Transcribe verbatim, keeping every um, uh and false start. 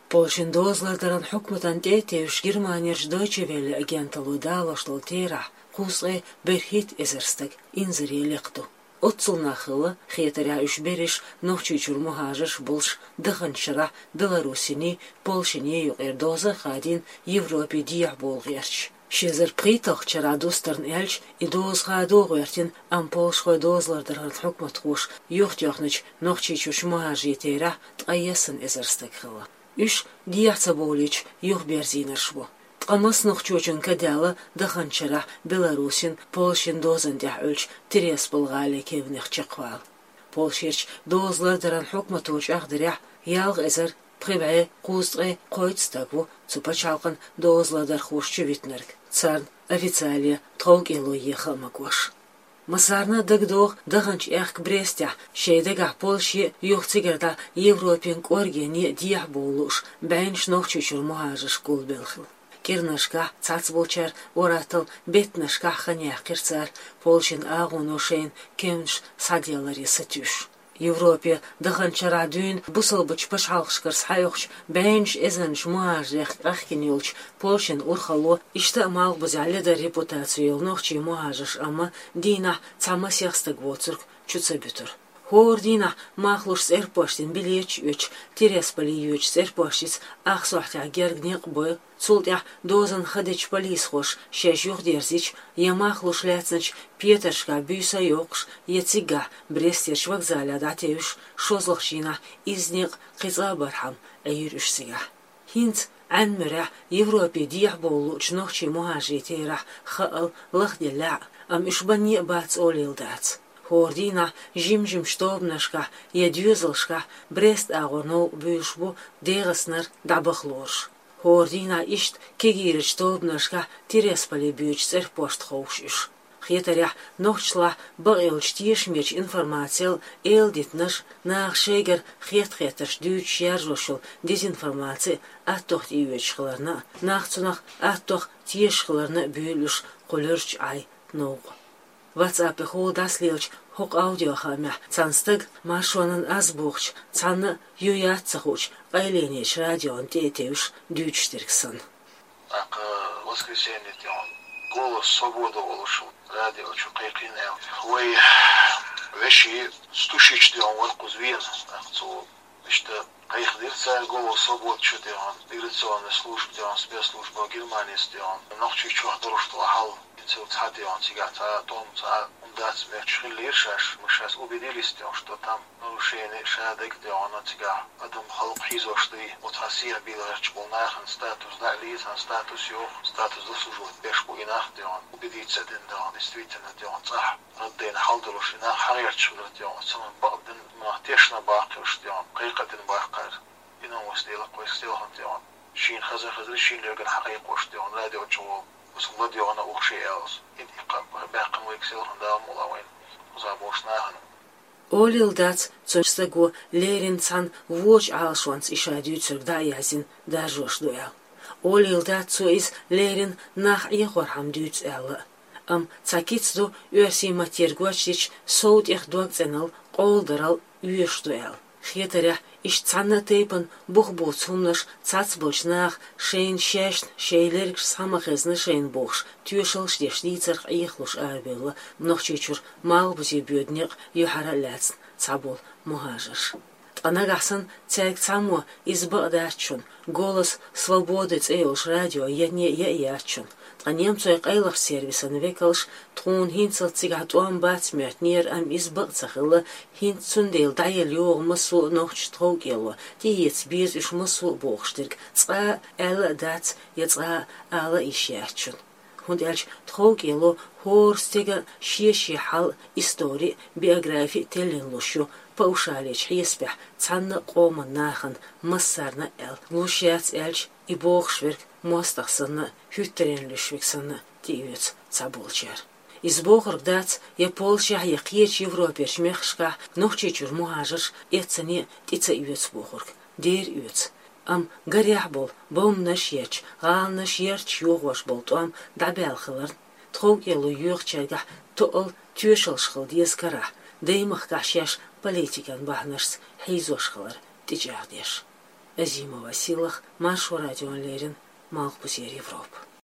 Polşin dozlardan hükmeten teyteviş Germaniyaj Deutsche Welle agentalı dağlaştıl tera, kusqe berhit ezerstek inzeri lektu. Отцылна хыла, хетаря үш береш, нохчи чурму хажыш булш, дыханчыра, Беларусини, Полшине юqerdozа хадин Европе диях болғерч. Шезер притах чара достарн эльч, и доз хадо гвертин, ам Полшхой дозлардырган хукмат хуш, юхтяхныч нохчи чурму хажи тера, тайясын эзерстек хыла. Үш дияхца болич, юх берзинершбу. Тқамас нохчучын кадяла дыханчыра Беларусин, Полшин дозан дяхүлч, терес болғали кевнех чықвал. Полширч дозлардыран хукматуч ағдыря, ялг эзер прибае қузтғе қойцтагу, цупачалқын дозладар хушчу витнерг. Царн официалия троук илу ехалмакваш. Масарна дагдох дыханч эхк Брестя, шейдега Полши юхцигерда Европен коргени диях болуш, бәйнш нохчучур мухажыш кулбелхил. Кирнашка цацболчар оратыл бетнашка ханях кирцар, Полшин агунушен кемш садьялари сатюш. Европе дыханчара дюн бусылбыч пашалхшкарс хайохч бәйнш эзанш муажех ахкинюлч Полшин урхало ишта малбузаледа репутацию нохчи муажыш ама дина цамасяхстаг воцурк чуцабютур. Хордина махлуш серпоштин билеч үч, Тиресполи үч серпоштиц ахсуахтя гергнеq бой, цултя дозан хадеч полис хош, шеш юх дерзич, я махлуш ляцнач Петершка бюса йокш, ецига Брестерч вокзаля датеюш, шозлахшина изнеq қиза бархам, эйрюшсига. Хинц анмыря Европе диях болу чнохчи мухажитера хаал лахделя, ам ишбанне бац олилдац. Хордина жим-жим штобнашка, едюзлшка, Брест агорнол бюшбу дегаснар дабахлорш. Хордина ишт кегир штобнашка, Тиресполи бюч серпошт хоушиш. Хетаря нохчла багилч тиешмеч информациел элдитнаш нах шегер хет-хетерш дюч яржошул дезинформации аттох тиюечхларна, нахцунах аттох тиешхларна бюлюш колерч ай ног. WhatsApp хол даслилч хок аудио хамя цанстык машонын азбухч цаны юяцахуч айленеч радион тетеуш дючтирксон. Ак воскресенье тем голос свободы улушил радио чукайкинел. Хвей вещи стушич тем вот кузвен ахцу что кайхдирца голос свободы чудеон миграционная служба тем спецслужба Германии тем нахчи чухдоршту хал Цадион цигата том за умдац мерчхилиршаш мы сейчас убедились в том, что там нарушение шадек диона цига адам халк хизошты от Россия биларч болнахан статус дализан статус ё статус заслуживает бешку инах дион убедиться ден дион действительно дион цах ردين халдулуш инах харьерч дион саман бабден махтешна бахтуш дион قيقتن باقر инам востела койстелхан дион шин хаза хаза шин леген حقيقوش дион радио чо وصلت يوانا أخشي ألس إنت إقام باقم ويكسل هندام ملاوين وزابوشناهن Олил дац цочстагу лерин цан воч алшванц ишадюцерг да язин дажош дуял. Олил дац цо из лерин нах ихорхам дюц элла. Ам цакицду уэрси матергуачич соут их дуакценал қолдырал уеш дуял. Хетаря иш цанна тейпан бух буцумнаш цацбочнах шейн шешн шейлерг самахезны шейн бухш тюшел штешлицерх ихлуш арбелла мнохчичур мал бузи бюднеq юхара ляцн цабол мухажаш. Танагасан цайк цамо избадачун голос свободы цейлш радио едне яячун. Немцой қайлах сервисан векалш трон хинцел цигат уам бацмерт нер ам избацахыла хинцундел дайел йог масу нохч трогело диец биз иш масу бохштирк ца эла дац яца ала ишячун хундельч трогело хорстига шеши хал истори биографи теллинлушу паушалич хеспех цанна qoма нахан массарна эл лушяц элч и бохшверк мостахсына хюттеренлюшвиксына диюц цабулчар. Из бохорг дац я Полша я кьеч Европеш мехшка нохчичур мухажыш эцане тица юц бохорг дер юц. Ам гарях бол бом наш ерч гал наш ерч йогош бол туам дабелхылар трогелу юрчерга туол тюшелшхыл дескара деймах кашяш политикан бахнарс хейзошхылар тижардеш. Азимова силах марш радион лерин малк пузер Европ.